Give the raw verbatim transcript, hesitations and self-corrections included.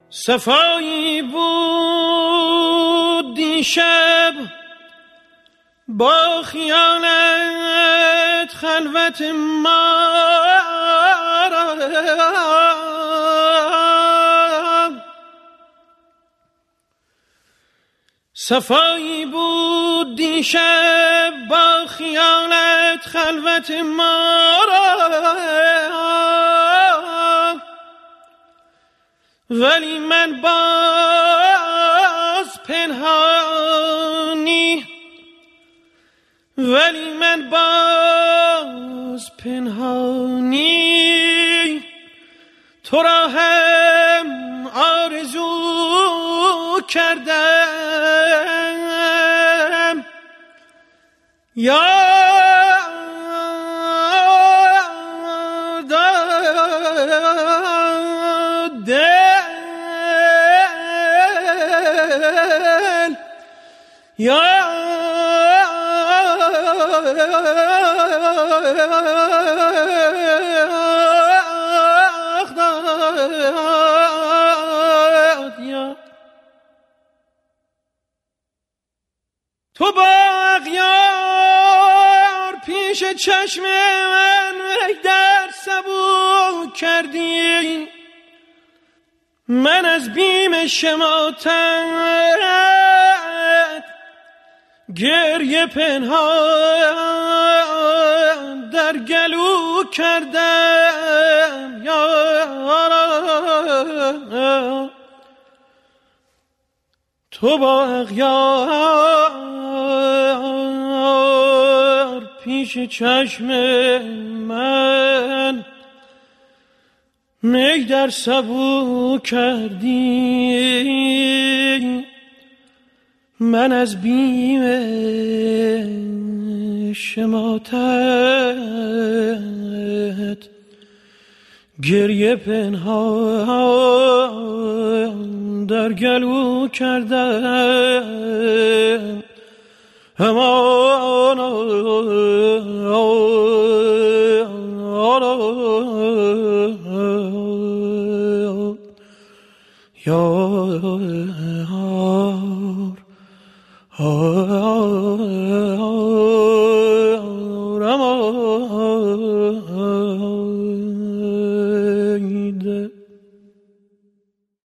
صفایی بود دیشب با خیالت خلوت ما صفایی بود دیشب با خیالت خلوت ما ولی من باز پنهانی ولی من باز پنهانی تو را هم آرزو کردم یا یا تو با اغیار پیش چشم من در سبو کردی من از بیم شماتت گریه پنهان در گلو کردم یا تو با اغیار پیش چشم من می در سبو کردی من از بیم شماتت گریه پنهان در گلو کردم همان یار آه